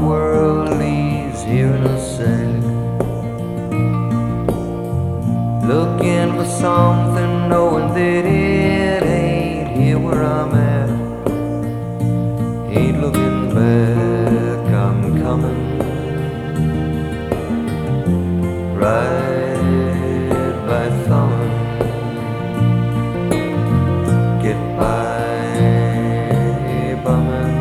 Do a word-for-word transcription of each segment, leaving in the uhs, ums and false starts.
world leaves here in a sec. Looking for something, knowing that it ain't here where I'm at. Ain't looking back, I'm coming right by thumbing. Get by bumming.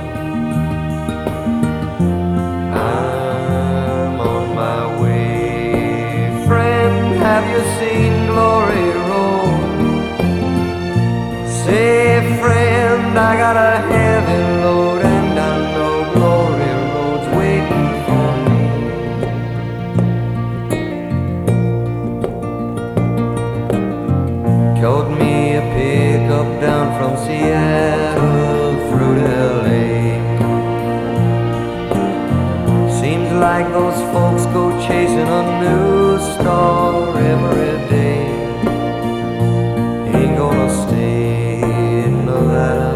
I'm on my way. Friend, have you seen Glory Road? Say, friend, I got a heavy load, and I know Glory Road's waiting for me. Caught me a pickup down from Seattle through to L A. Seems like those folks go chasing a new star every day. Ain't gonna stay in Nevada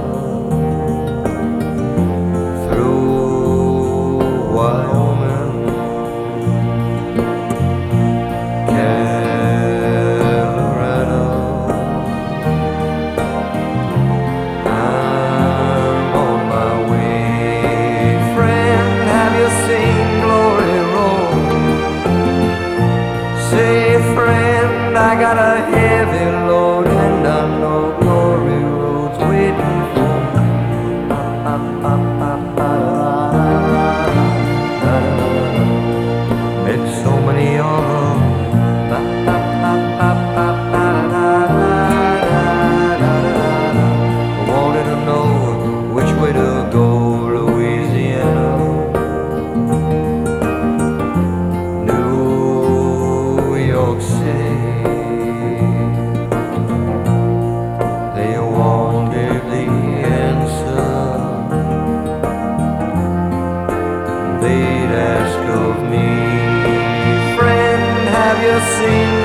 through Wyoming, Colorado. I'm on my way. Friend, have you seen Glory Road? Say, friend, I got a heavy load, and I know Glory Road's waiting for me. Met so many of them. Wanted to know which way to go, Louisiana, New York City. They wanted the answer. They'd ask of me, friend, have you seen